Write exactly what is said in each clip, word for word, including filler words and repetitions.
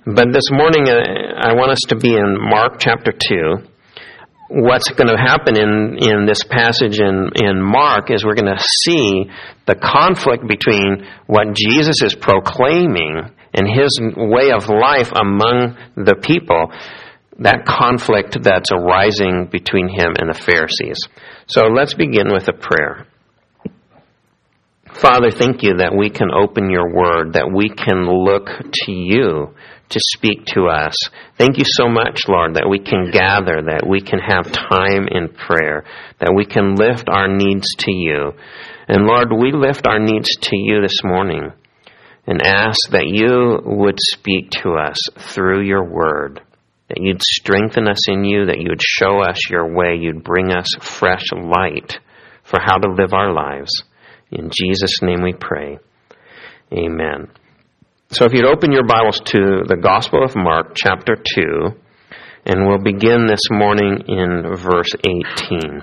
But this morning, uh, I want us to be in Mark chapter two. What's going to happen in, in this passage in, in Mark is we're going to see the conflict between what Jesus is proclaiming and his way of life among the people, that conflict that's arising between him and the Pharisees. So let's begin with a prayer. Father, thank you that we can open your word, that we can look to you to speak to us. Thank you so much, Lord, that we can gather, that we can have time in prayer, that we can lift our needs to you. And Lord, we lift our needs to you this morning and ask that you would speak to us through your word, that you'd strengthen us in you, that you would show us your way, you'd bring us fresh light for how to live our lives. In Jesus' name we pray. Amen. So if you'd open your Bibles to the Gospel of Mark, chapter two, and we'll begin this morning in verse eighteen.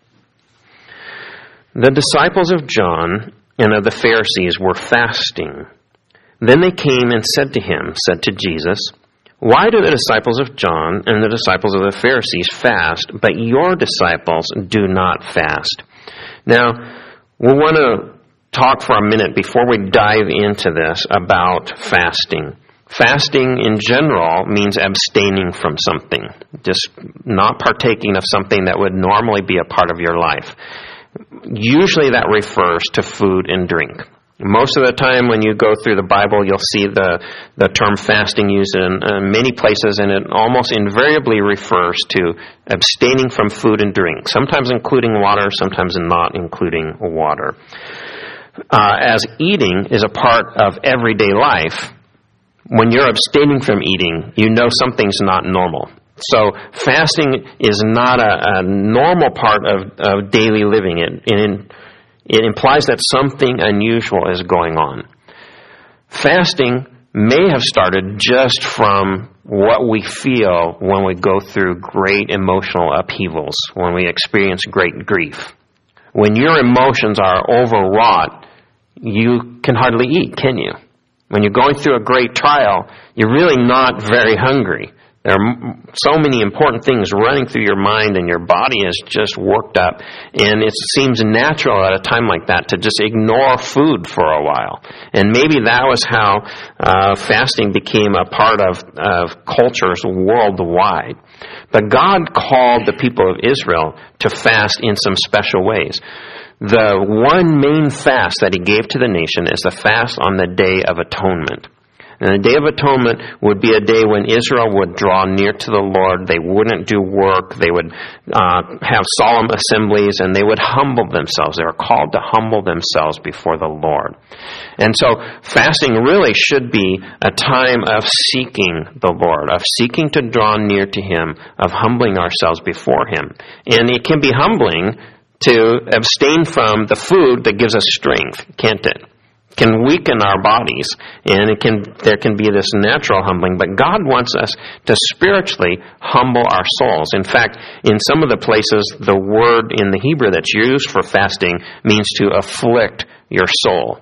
The disciples of John and of the Pharisees were fasting. Then they came and said to him, said to Jesus, "Why do the disciples of John and the disciples of the Pharisees fast, but your disciples do not fast?" Now, we want to talk for a minute before we dive into this about fasting. Fasting in general means abstaining from something, just not partaking of something that would normally be a part of your life. Usually that refers to food and drink. Most of the time when you go through the Bible, you'll see the, the term fasting used in uh, many places, and it almost invariably refers to abstaining from food and drink, sometimes including water, sometimes not including water. Uh, as eating is a part of everyday life, when you're abstaining from eating, you know something's not normal. So fasting is not a, a normal part of, of daily living. It, it, it implies that something unusual is going on. Fasting may have started just from what we feel when we go through great emotional upheavals, when we experience great grief. When your emotions are overwrought, you can hardly eat, can you? When you're going through a great trial, you're really not very hungry. There are so many important things running through your mind, and your body is just worked up. And it seems natural at a time like that to just ignore food for a while. And maybe that was how uh, fasting became a part of, of cultures worldwide. But God called the people of Israel to fast in some special ways. The one main fast that he gave to the nation is the fast on the Day of Atonement. And the Day of Atonement would be a day when Israel would draw near to the Lord. They wouldn't do work. They would uh, have solemn assemblies, and they would humble themselves. They were called to humble themselves before the Lord. And so fasting really should be a time of seeking the Lord, of seeking to draw near to him, of humbling ourselves before him. And it can be humbling to abstain from the food that gives us strength, can't it? Can weaken our bodies, and it can there can be this natural humbling, but God wants us to spiritually humble our souls. In fact, in some of the places, the word in the Hebrew that's used for fasting means to afflict your soul.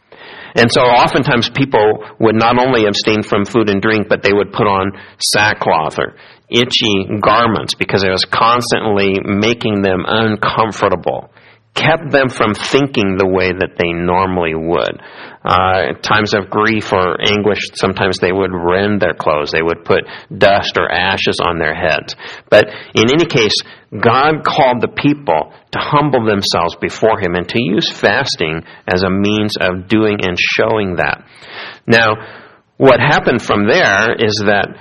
And so oftentimes people would not only abstain from food and drink, but they would put on sackcloth or itchy garments because it was constantly making them uncomfortable. Kept them from thinking the way that they normally would. Uh, at times of grief or anguish, sometimes they would rend their clothes. They would put dust or ashes on their heads. But in any case, God called the people to humble themselves before him and to use fasting as a means of doing and showing that. Now, what happened from there is that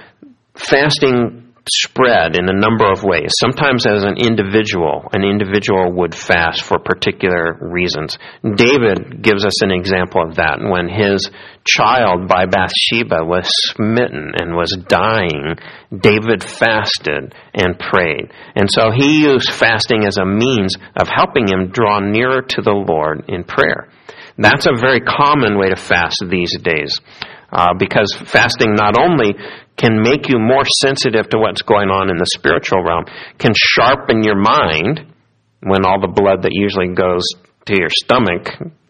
fasting spread in a number of ways. Sometimes as an individual, an individual would fast for particular reasons. David gives us an example of that. When his child by Bathsheba was smitten and was dying, David fasted and prayed. And so he used fasting as a means of helping him draw nearer to the Lord in prayer. That's a very common way to fast these days. Uh, because fasting not only can make you more sensitive to what's going on in the spiritual realm, can sharpen your mind when all the blood that usually goes to your stomach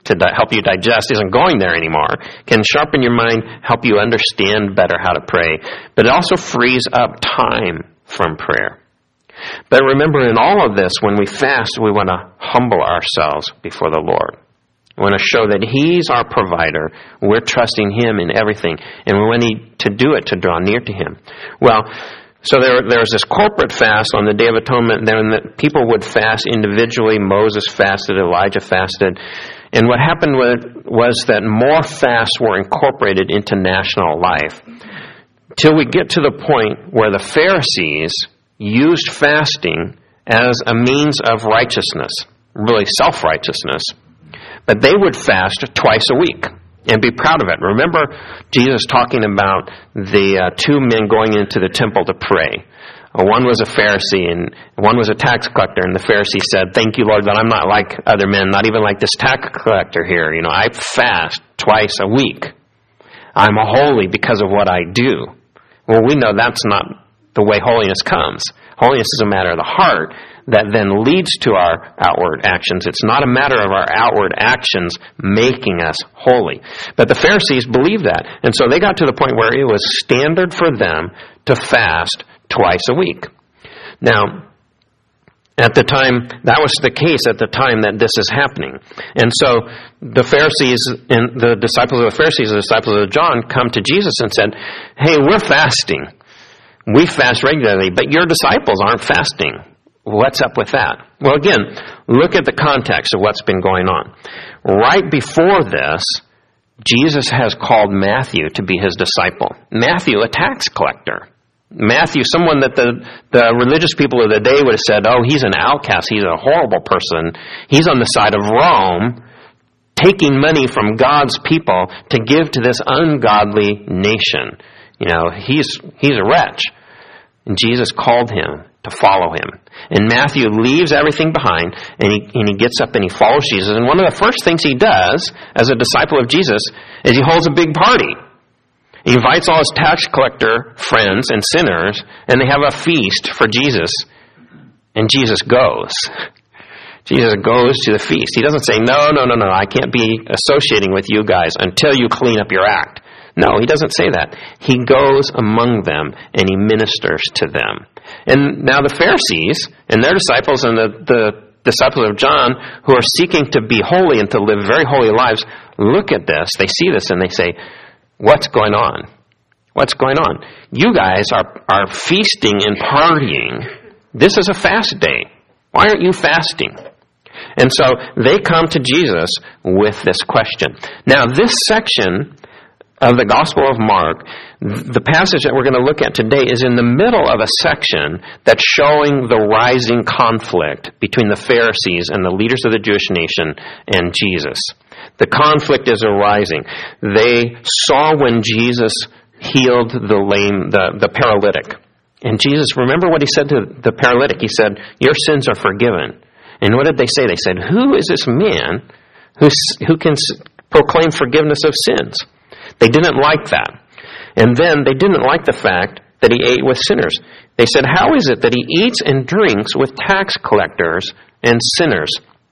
to di- help you digest isn't going there anymore. Can sharpen your mind, help you understand better how to pray. But it also frees up time from prayer. But remember, in all of this, when we fast, we want to humble ourselves before the Lord. We want to show that He's our provider. We're trusting Him in everything. And we need to do it to draw near to Him. Well, so there, there was this corporate fast on the Day of Atonement. Then that people would fast individually. Moses fasted. Elijah fasted. And what happened was that more fasts were incorporated into national life. Till we get to the point where the Pharisees used fasting as a means of righteousness, really self-righteousness. But they would fast twice a week and be proud of it. Remember Jesus talking about the uh, two men going into the temple to pray. Uh, one was a Pharisee and one was a tax collector, and the Pharisee said, "Thank you, Lord, that I'm not like other men, not even like this tax collector here. You know, I fast twice a week. I'm holy because of what I do." Well, we know that's not the way holiness comes. Holiness is a matter of the heart that then leads to our outward actions. It's not a matter of our outward actions making us holy. But the Pharisees believed that. And so they got to the point where it was standard for them to fast twice a week. Now, at the time, that was the case at the time that this is happening. And so the Pharisees and the disciples of the Pharisees, the disciples of John, come to Jesus and said, "Hey, we're fasting. We fast regularly, but your disciples aren't fasting. What's up with that?" Well, again, look at the context of what's been going on. Right before this, Jesus has called Matthew to be his disciple. Matthew, a tax collector. Matthew, someone that the, the religious people of the day would have said, "Oh, he's an outcast. He's a horrible person. He's on the side of Rome, taking money from God's people to give to this ungodly nation. You know, he's he's a wretch." And Jesus called him to follow him. And Matthew leaves everything behind, and he, and he gets up and he follows Jesus. And one of the first things he does as a disciple of Jesus is he holds a big party. He invites all his tax collector friends and sinners, and they have a feast for Jesus. And Jesus goes. Jesus goes to the feast. He doesn't say, no, no, no, no, I can't be associating with you guys until you clean up your act. No, he doesn't say that. He goes among them and he ministers to them. And now the Pharisees and their disciples and the, the disciples of John who are seeking to be holy and to live very holy lives look at this, they see this and they say, "What's going on? What's going on? You guys are, are feasting and partying. This is a fast day. Why aren't you fasting?" And so they come to Jesus with this question. Now this section of the Gospel of Mark, the passage that we're going to look at today is in the middle of a section that's showing the rising conflict between the Pharisees and the leaders of the Jewish nation and Jesus. The conflict is arising. They saw when Jesus healed the lame, the, the paralytic. And Jesus, remember what he said to the paralytic? He said, "Your sins are forgiven." And what did they say? They said, "Who is this man who, who can proclaim forgiveness of sins?" They didn't like that. And then they didn't like the fact that he ate with sinners. They said, "How is it that he eats and drinks with tax collectors and sinners?"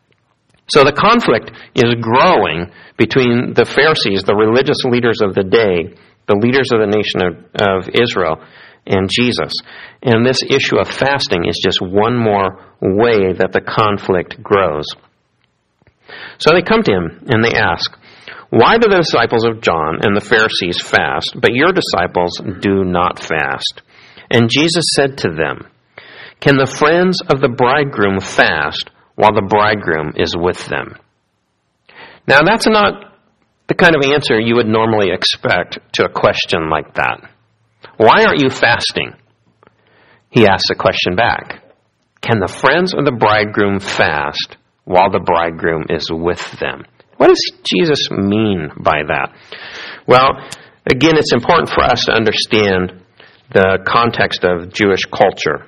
So the conflict is growing between the Pharisees, the religious leaders of the day, the leaders of the nation of, of Israel, and Jesus. And this issue of fasting is just one more way that the conflict grows. So they come to him and they ask, "Why do the disciples of John and the Pharisees fast, but your disciples do not fast?" And Jesus said to them, "Can the friends of the bridegroom fast while the bridegroom is with them?" Now that's not the kind of answer you would normally expect to a question like that. "Why aren't you fasting?" He asks a question back. Can the friends of the bridegroom fast while the bridegroom is with them? What does Jesus mean by that? Well, again, it's important for us to understand the context of Jewish culture.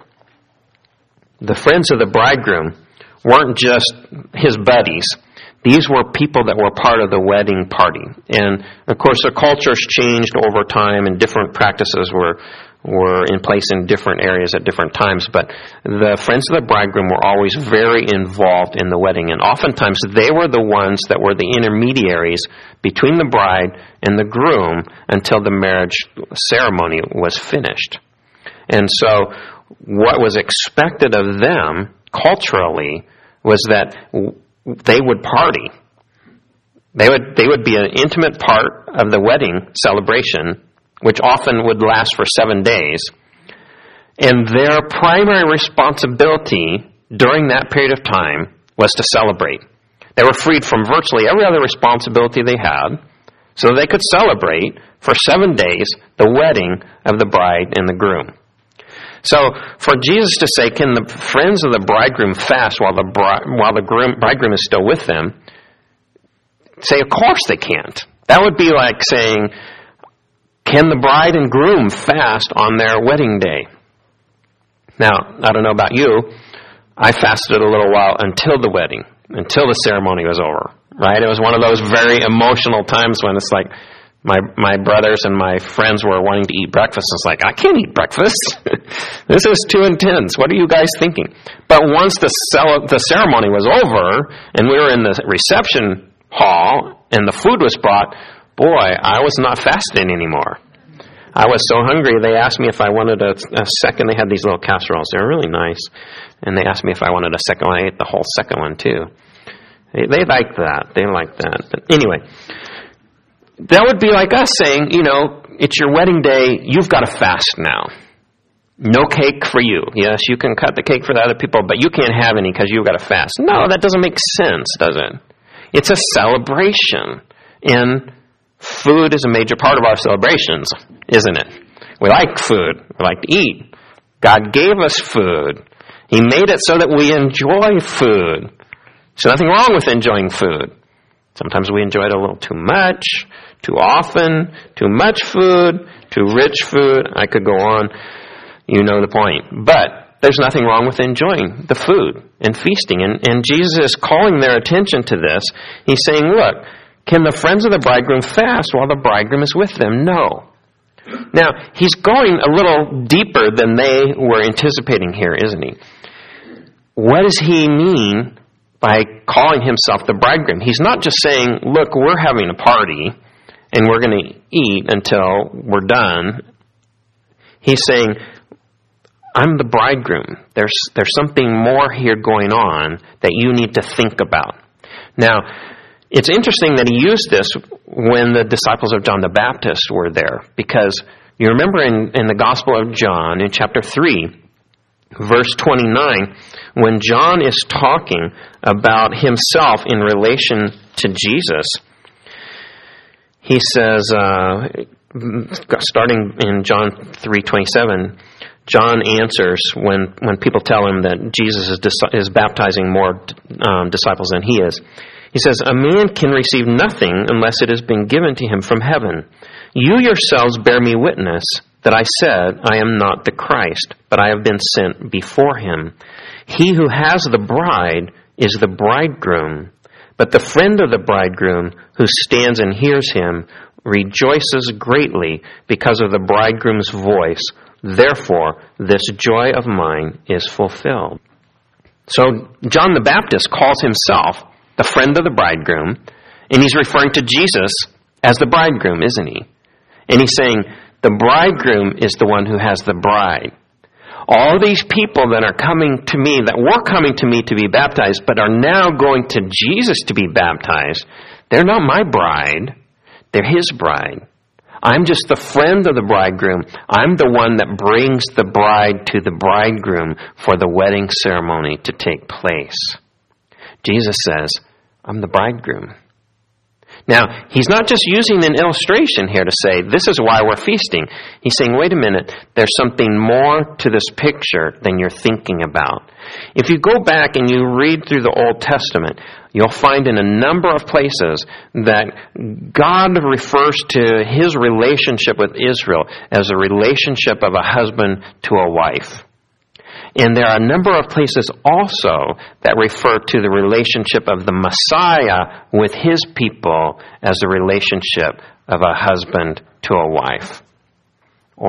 The friends of the bridegroom weren't just his buddies. These were people that were part of the wedding party. And, of course, the cultures changed over time and different practices were were in place in different areas at different times, but the friends of the bridegroom were always very involved in the wedding, and oftentimes they were the ones that were the intermediaries between the bride and the groom until the marriage ceremony was finished. And so what was expected of them culturally was that they would party. They would they would be an intimate part of the wedding celebration, which often would last for seven days. And their primary responsibility during that period of time was to celebrate. They were freed from virtually every other responsibility they had, so they could celebrate for seven days the wedding of the bride and the groom. So for Jesus to say, can the friends of the bridegroom fast while the bride, while the groom, bridegroom is still with them? Say, of course they can't. That would be like saying, can the bride and groom fast on their wedding day? Now, I don't know about you. I fasted a little while until the wedding, until the ceremony was over, right? It was one of those very emotional times when it's like my my brothers and my friends were wanting to eat breakfast. It's like, I can't eat breakfast. This is too intense. What are you guys thinking? But once the cel- the ceremony was over and we were in the reception hall and the food was brought, boy, I was not fasting anymore. I was so hungry, they asked me if I wanted a, a second. They had these little casseroles. They were really nice. And they asked me if I wanted a second one. I ate the whole second one, too. They, they liked that. They liked that. But anyway, that would be like us saying, you know, it's your wedding day. You've got to fast now. No cake for you. Yes, you can cut the cake for the other people, but you can't have any because you've got to fast. No, that doesn't make sense, does it? It's a celebration. And food is a major part of our celebrations, isn't it? We like food. We like to eat. God gave us food. He made it so that we enjoy food. There's nothing wrong with enjoying food. Sometimes we enjoy it a little too much, too often, too much food, too rich food. I could go on. You know the point. But there's nothing wrong with enjoying the food and feasting. And, and Jesus is calling their attention to this. He's saying, look, can the friends of the bridegroom fast while the bridegroom is with them? No. Now, he's going a little deeper than they were anticipating here, isn't he? What does he mean by calling himself the bridegroom? He's not just saying, look, we're having a party and we're going to eat until we're done. He's saying, I'm the bridegroom. There's, there's something more here going on that you need to think about. Now, it's interesting that he used this when the disciples of John the Baptist were there, because you remember in, in the Gospel of John, in chapter three, verse twenty-nine, when John is talking about himself in relation to Jesus, he says, uh, starting in John three twenty-seven, John answers when, when people tell him that Jesus is, dis- is baptizing more um, disciples than he is. He says, a man can receive nothing unless it has been given to him from heaven. You yourselves bear me witness that I said, I am not the Christ, but I have been sent before him. He who has the bride is the bridegroom, but the friend of the bridegroom who stands and hears him rejoices greatly because of the bridegroom's voice. Therefore, this joy of mine is fulfilled. So John the Baptist calls himself the friend of the bridegroom, and he's referring to Jesus as the bridegroom, isn't he? And he's saying, the bridegroom is the one who has the bride. All these people that are coming to me, that were coming to me to be baptized, but are now going to Jesus to be baptized, they're not my bride. They're his bride. I'm just the friend of the bridegroom. I'm the one that brings the bride to the bridegroom for the wedding ceremony to take place. Jesus says, I'm the bridegroom. Now, he's not just using an illustration here to say, this is why we're feasting. He's saying, wait a minute, there's something more to this picture than you're thinking about. If you go back and you read through the Old Testament, you'll find in a number of places that God refers to his relationship with Israel as a relationship of a husband to a wife. And there are a number of places also that refer to the relationship of the Messiah with his people as a relationship of a husband to a wife. Or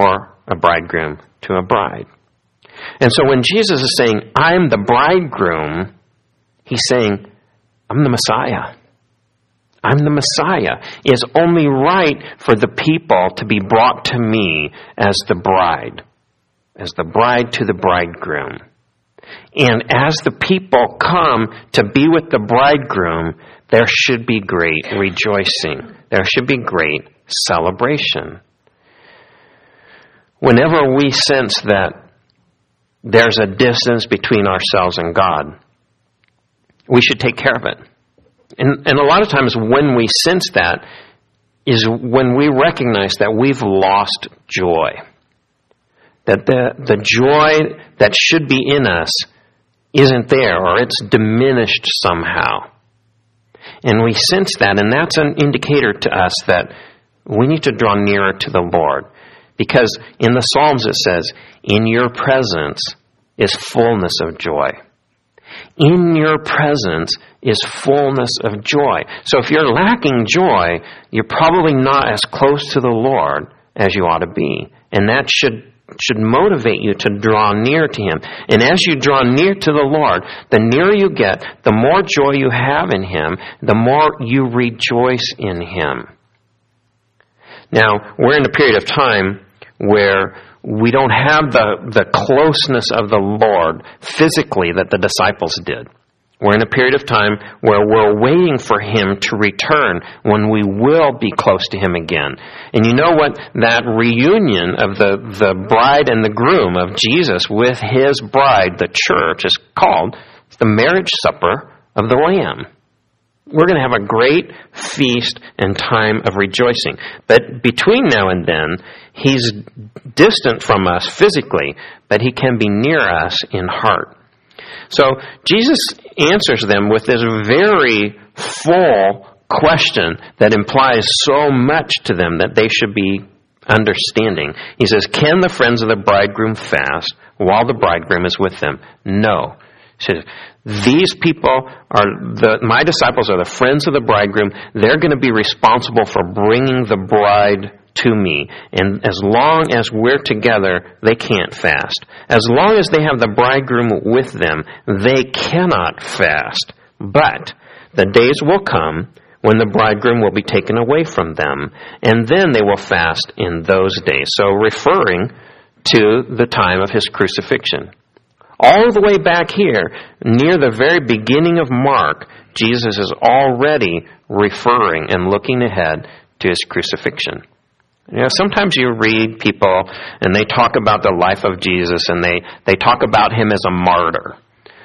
a bridegroom to a bride. And so when Jesus is saying, I'm the bridegroom, he's saying, I'm the Messiah. I'm the Messiah. It is only right for the people to be brought to me as the bride, as the bride to the bridegroom. And as the people come to be with the bridegroom, there should be great rejoicing. There should be great celebration. Whenever we sense that there's a distance between ourselves and God, we should take care of it. And, and a lot of times when we sense that is when we recognize that we've lost joy. That the, the joy that should be in us isn't there, or it's diminished somehow. And we sense that, and that's an indicator to us that we need to draw nearer to the Lord. Because in the Psalms it says, in your presence is fullness of joy. In your presence is fullness of joy. So if you're lacking joy, you're probably not as close to the Lord as you ought to be. And that should should motivate you to draw near to Him. And as you draw near to the Lord, the nearer you get, the more joy you have in Him, the more you rejoice in Him. Now, we're in a period of time where we don't have the, the closeness of the Lord physically that the disciples did. We're in a period of time where we're waiting for Him to return when we will be close to Him again. And you know what? That reunion of the, the bride and the groom of Jesus with His bride, the church, is called the marriage supper of the Lamb. We're going to have a great feast and time of rejoicing. But between now and then, He's distant from us physically, but He can be near us in heart. So Jesus answers them with this very full question that implies so much to them that they should be understanding. He says, can the friends of the bridegroom fast while the bridegroom is with them? No. He says, these people are, the, my disciples are the friends of the bridegroom. They're going to be responsible for bringing the bride to me. And as long as we're together, they can't fast. As long as they have the bridegroom with them, they cannot fast. But the days will come when the bridegroom will be taken away from them, and then they will fast in those days. So referring to the time of His crucifixion. All the way back here, near the very beginning of Mark, Jesus is already referring and looking ahead to His crucifixion. You know, sometimes you read people and they talk about the life of Jesus and they, they talk about Him as a martyr.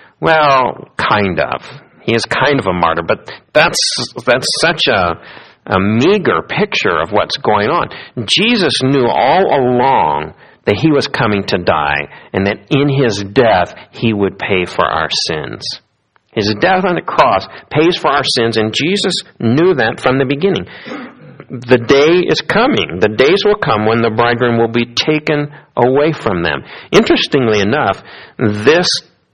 Well, kind of. He is kind of a martyr, but that's that's such a, a meager picture of what's going on. Jesus knew all along that He was coming to die and that in His death He would pay for our sins. His death on the cross pays for our sins, and Jesus knew that from the beginning. The day is coming. The days will come when the bridegroom will be taken away from them. Interestingly enough, this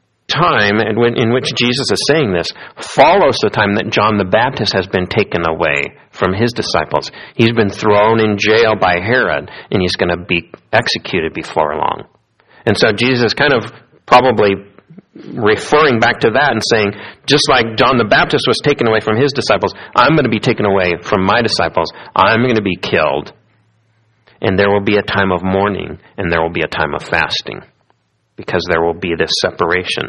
time in which Jesus is saying this follows the time that John the Baptist has been taken away from his disciples. He's been thrown in jail by Herod, and he's going to be executed before long. And so Jesus is kind of probably referring back to that and saying, just like John the Baptist was taken away from his disciples, I'm going to be taken away from my disciples. I'm going to be killed. And there will be a time of mourning, and there will be a time of fasting, because there will be this separation.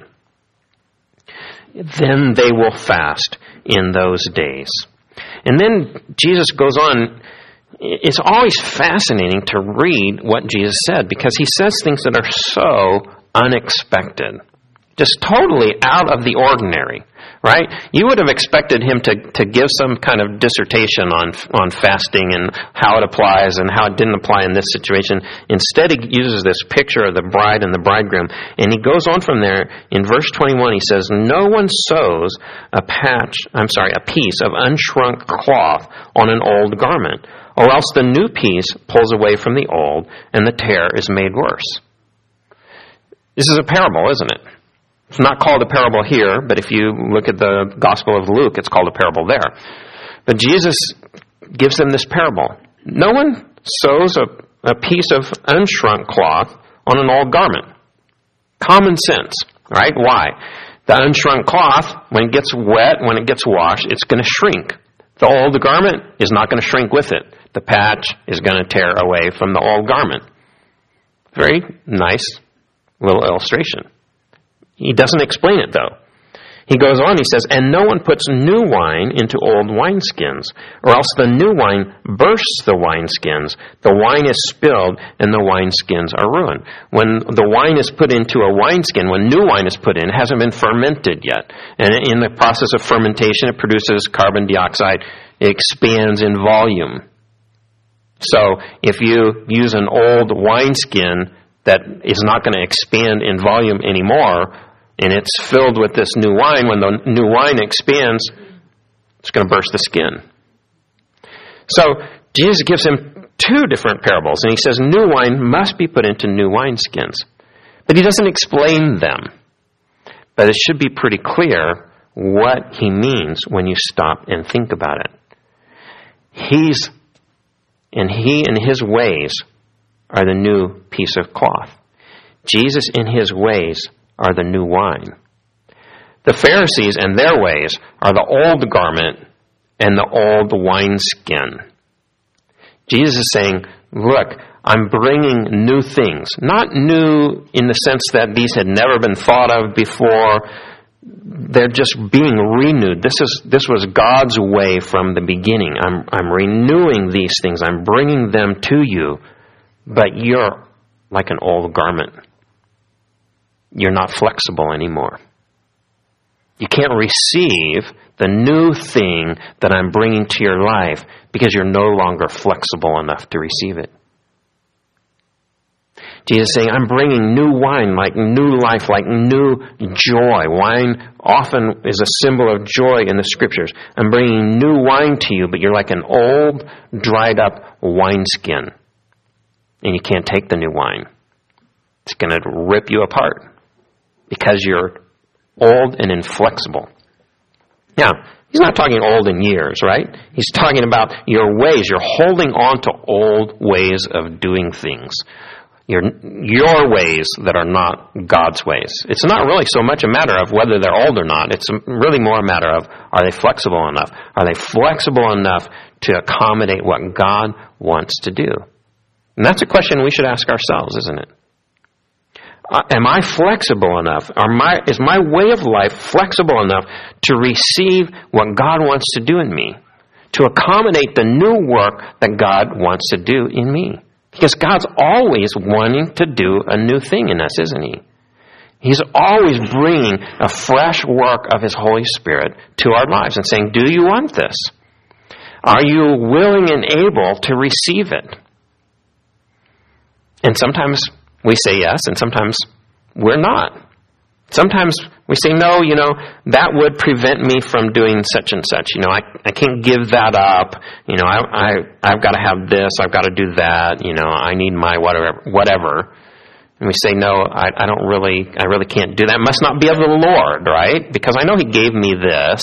Then they will fast in those days. And then Jesus goes on. It's always fascinating to read what Jesus said, because He says things that are so unexpected. Just totally out of the ordinary, right? You would have expected Him to, to give some kind of dissertation on on fasting and how it applies and how it didn't apply in this situation. Instead, He uses this picture of the bride and the bridegroom. And He goes on from there. In verse twenty-one, He says, no one sews a patch, I'm sorry, a piece of unshrunk cloth on an old garment, or else the new piece pulls away from the old, and the tear is made worse. This is a parable, isn't it? It's not called a parable here, but if you look at the Gospel of Luke, it's called a parable there. But Jesus gives them this parable. No one sews a, a piece of unshrunk cloth on an old garment? Common sense, right? Why? The unshrunk cloth, when it gets wet, when it gets washed, it's going to shrink. The old garment is not going to shrink with it. The patch is going to tear away from the old garment. Very nice little illustration. He doesn't explain it, though. He goes on, he says, and no one puts new wine into old wineskins, or else the new wine bursts the wineskins. The wine is spilled, and the wineskins are ruined. When the wine is put into a wineskin, when new wine is put in, it hasn't been fermented yet. And in the process of fermentation, it produces carbon dioxide. It expands in volume. So if you use an old wineskin that is not going to expand in volume anymore, and it's filled with this new wine, when the new wine expands, it's going to burst the skin. So Jesus gives him two different parables, and he says new wine must be put into new wineskins. But he doesn't explain them. But it should be pretty clear what he means when you stop and think about it. He's, and he and his ways are the new piece of cloth. Jesus in his ways are the new wine. The Pharisees and their ways are the old garment and the old wineskin. Jesus is saying, look, I'm bringing new things. Not new in the sense that these had never been thought of before. They're just being renewed. This is this was God's way from the beginning. I'm I'm renewing these things. I'm bringing them to you, but you're like an old garment. You're not flexible anymore. You can't receive the new thing that I'm bringing to your life because you're no longer flexible enough to receive it. Jesus is saying, I'm bringing new wine, like new life, like new joy. Wine often is a symbol of joy in the scriptures. I'm bringing new wine to you, but you're like an old, dried up wineskin. And you can't take the new wine. It's going to rip you apart because you're old and inflexible. Now, he's not talking old in years, right? He's talking about your ways. You're holding on to old ways of doing things. Your, your ways that are not God's ways. It's not really so much a matter of whether they're old or not. It's really more a matter of, are they flexible enough? Are they flexible enough to accommodate what God wants to do? And that's a question we should ask ourselves, isn't it? Uh, am I flexible enough? Are my, is my way of life flexible enough to receive what God wants to do in me? To accommodate the new work that God wants to do in me? Because God's always wanting to do a new thing in us, isn't he? He's always bringing a fresh work of his Holy Spirit to our lives and saying, do you want this? Are you willing and able to receive it? And sometimes we say yes, and sometimes we're not. Sometimes we say, no, you know, that would prevent me from doing such and such. You know, I, I can't give that up. You know, I, I, I've got to have this. I've got to do that. You know, I need my whatever, whatever. And we say, no, I, I don't really, I really can't do that. It must not be of the Lord, right? Because I know he gave me this.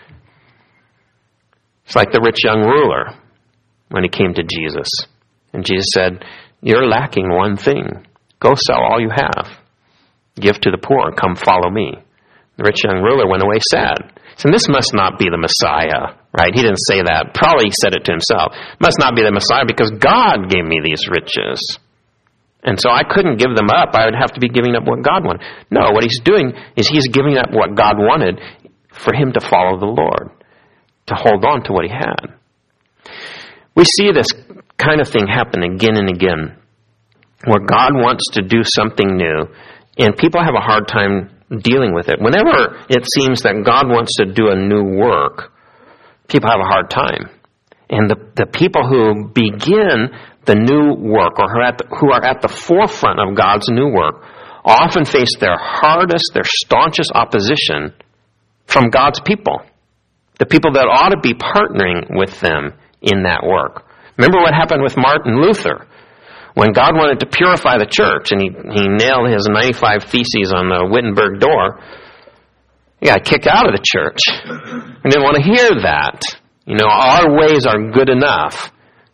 It's like the rich young ruler when he came to Jesus. And Jesus said, you're lacking one thing. Go sell all you have. Give to the poor, come follow me. The rich young ruler went away sad. So this must not be the Messiah, right? He didn't say that. Probably he said it to himself. Must not be the Messiah because God gave me these riches. And so I couldn't give them up. I would have to be giving up what God wanted. No, what he's doing is he's giving up what God wanted for him to follow the Lord, to hold on to what he had. We see this kind of thing happen again and again, where God wants to do something new, and people have a hard time dealing with it. Whenever it seems that God wants to do a new work, people have a hard time. And the, the people who begin the new work, or who are, at the, who are at the forefront of God's new work, often face their hardest, their staunchest opposition from God's people. The people that ought to be partnering with them in that work. Remember what happened with Martin Luther? When God wanted to purify the church and he, he nailed his ninety-five Theses on the Wittenberg door, he got kicked out of the church. We didn't want to hear that. You know, our ways are good enough.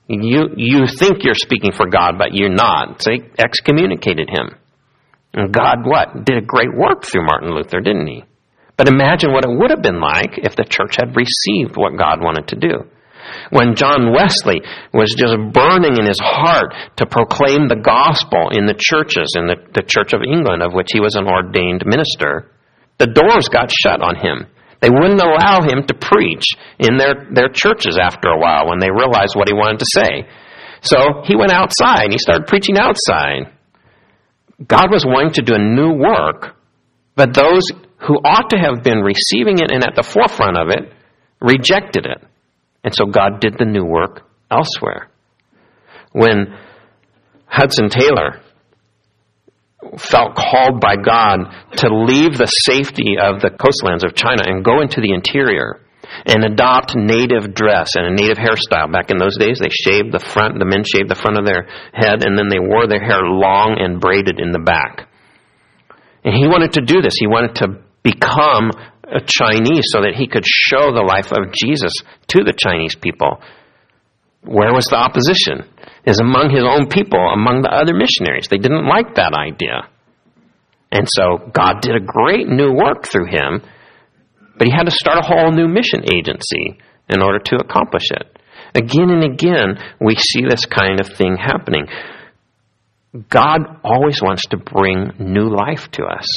You, you think you're speaking for God, but you're not. So they excommunicated him. And God, what? Did a great work through Martin Luther, didn't he? But imagine what it would have been like if the church had received what God wanted to do. When John Wesley was just burning in his heart to proclaim the gospel in the churches, in the, the Church of England, of which he was an ordained minister, the doors got shut on him. They wouldn't allow him to preach in their, their churches after a while when they realized what he wanted to say. So he went outside and he started preaching outside. God was wanting to do a new work, but those who ought to have been receiving it and at the forefront of it rejected it. And so God did the new work elsewhere. When Hudson Taylor felt called by God to leave the safety of the coastlands of China and go into the interior and adopt native dress and a native hairstyle. Back in those days, they shaved the front, the men shaved the front of their head, and then they wore their hair long and braided in the back. And he wanted to do this. He wanted to become a Chinese so that he could show the life of Jesus to the Chinese people. Where was the opposition? Is among his own people, among the other missionaries. They didn't like that idea. And so God did a great new work through him, but he had to start a whole new mission agency in order to accomplish it. Again and again, we see this kind of thing happening. God always wants to bring new life to us.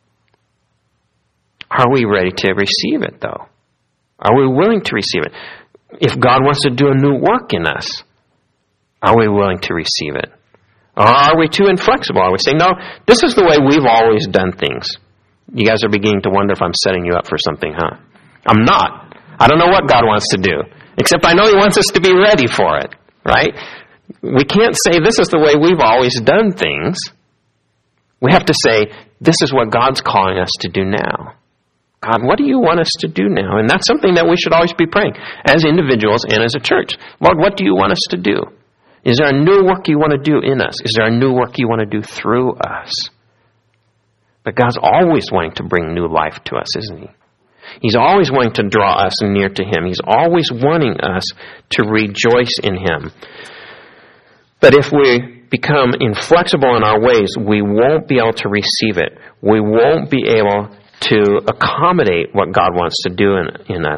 Are we ready to receive it, though? Are we willing to receive it? If God wants to do a new work in us, are we willing to receive it? Or are we too inflexible? Are we saying, no, this is the way we've always done things? You guys are beginning to wonder if I'm setting you up for something, huh? I'm not. I don't know what God wants to do, except I know he wants us to be ready for it, right? We can't say this is the way we've always done things. We have to say, this is what God's calling us to do now. God, what do you want us to do now? And that's something that we should always be praying as individuals and as a church. Lord, what do you want us to do? Is there a new work you want to do in us? Is there a new work you want to do through us? But God's always wanting to bring new life to us, isn't he? He's always wanting to draw us near to him. He's always wanting us to rejoice in him. But if we become inflexible in our ways, we won't be able to receive it. We won't be able to accommodate what God wants to do in, in us.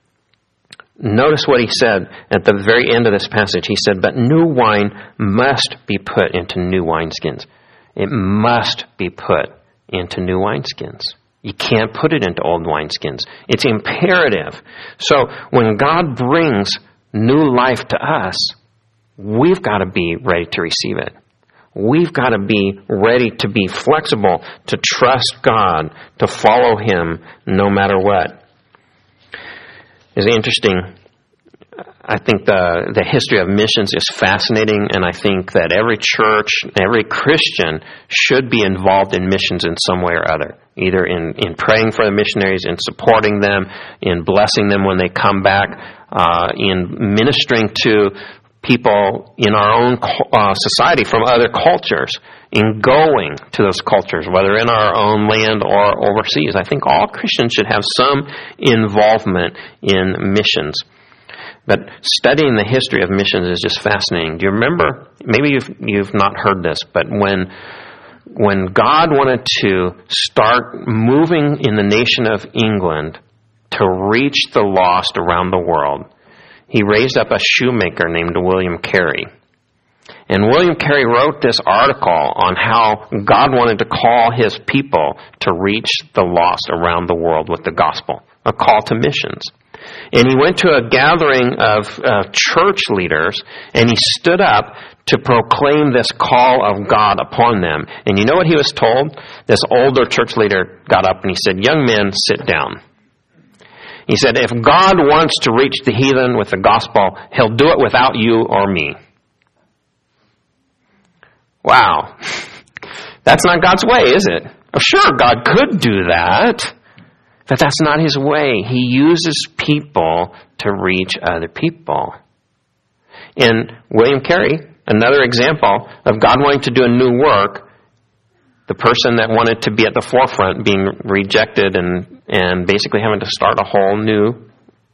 Notice what he said at the very end of this passage. He said, but new wine must be put into new wineskins. It must be put into new wineskins. You can't put it into old wineskins. It's imperative. So when God brings new life to us, we've got to be ready to receive it. We've got to be ready to be flexible, to trust God, to follow him no matter what. It's interesting. I think the, the history of missions is fascinating, and I think that every church, every Christian should be involved in missions in some way or other, either in, in praying for the missionaries, in supporting them, in blessing them when they come back, uh, in ministering to people in our own uh, society from other cultures, in going to those cultures, whether in our own land or overseas. I think all Christians should have some involvement in missions. But studying the history of missions is just fascinating. Do you remember, maybe you've, you've not heard this, but when, when God wanted to start moving in the nation of England to reach the lost around the world, he raised up a shoemaker named William Carey. And William Carey wrote this article on how God wanted to call his people to reach the lost around the world with the gospel, a call to missions. And he went to a gathering of uh, church leaders, and he stood up to proclaim this call of God upon them. And you know what he was told? This older church leader got up and he said, young men, sit down. He said, if God wants to reach the heathen with the gospel, he'll do it without you or me. Wow. That's not God's way, is it? Oh, sure, God could do that, but that's not his way. He uses people to reach other people. In William Carey, another example of God wanting to do a new work, the person that wanted to be at the forefront being rejected and, and basically having to start a whole new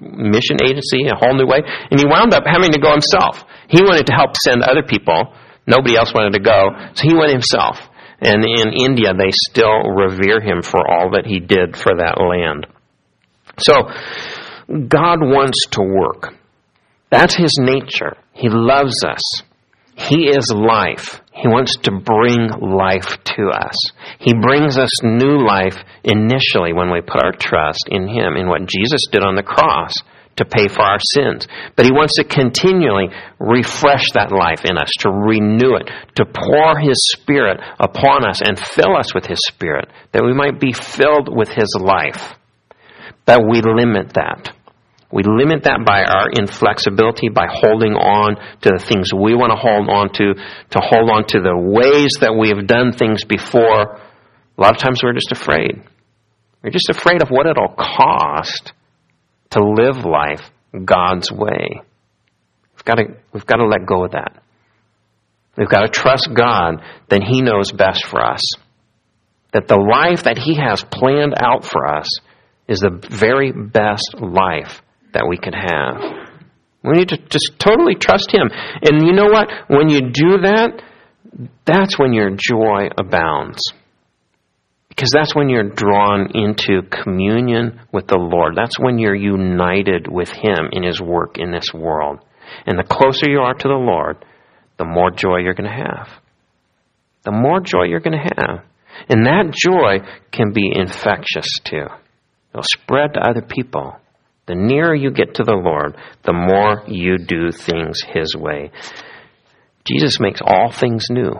mission agency a whole new way. And he wound up having to go himself. He wanted to help send other people. Nobody else wanted to go, so he went himself. And in India, they still revere him for all that he did for that land. So, God wants to work. That's his nature. He loves us. He is life. He wants to bring life to us. He brings us new life initially when we put our trust in him, in what Jesus did on the cross to pay for our sins. But he wants to continually refresh that life in us, to renew it, to pour his Spirit upon us and fill us with his Spirit, that we might be filled with his life. But we limit that. We limit that by our inflexibility, by holding on to the things we want to hold on to, to hold on to the ways that we have done things before. A lot of times we're just afraid. We're just afraid of what it'll cost to live life God's way. We've got to, we've got to let go of that. We've got to trust God that he knows best for us. That the life that he has planned out for us is the very best life that we could have. We need to just totally trust him. And you know what? When you do that, that's when your joy abounds. Because that's when you're drawn into communion with the Lord. That's when you're united with him in his work in this world. And the closer you are to the Lord, the more joy you're going to have. The more joy you're going to have. And that joy can be infectious too. It'll spread to other people. The nearer you get to the Lord, the more you do things his way. Jesus makes all things new.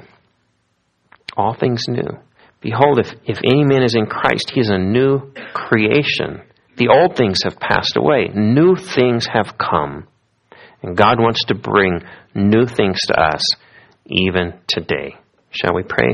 All things new. Behold, if, if any man is in Christ, he is a new creation. The old things have passed away. New things have come. And God wants to bring new things to us even today. Shall we pray?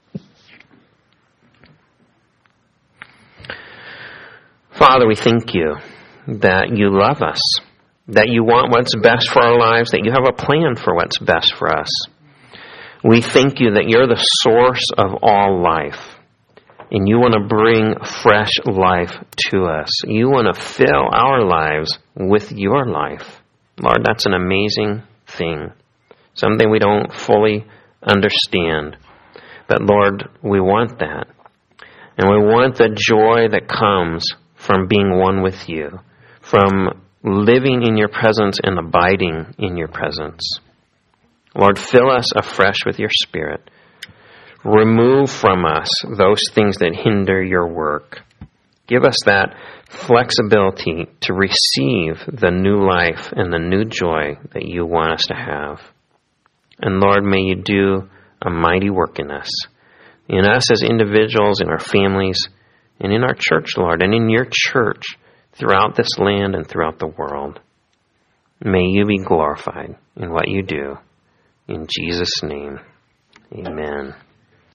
Father, we thank you that you love us, that you want what's best for our lives, that you have a plan for what's best for us. We thank you that you're the source of all life, and you want to bring fresh life to us. You want to fill our lives with your life. Lord, that's an amazing thing, something we don't fully understand. But Lord, we want that. And we want the joy that comes from being one with you, from living in your presence and abiding in your presence. Lord, fill us afresh with your Spirit. Remove from us those things that hinder your work. Give us that flexibility to receive the new life and the new joy that you want us to have. And Lord, may you do a mighty work in us, in us as individuals, in our families, and in our church, Lord, and in your church throughout this land and throughout the world. May you be glorified in what you do. In Jesus' name, amen.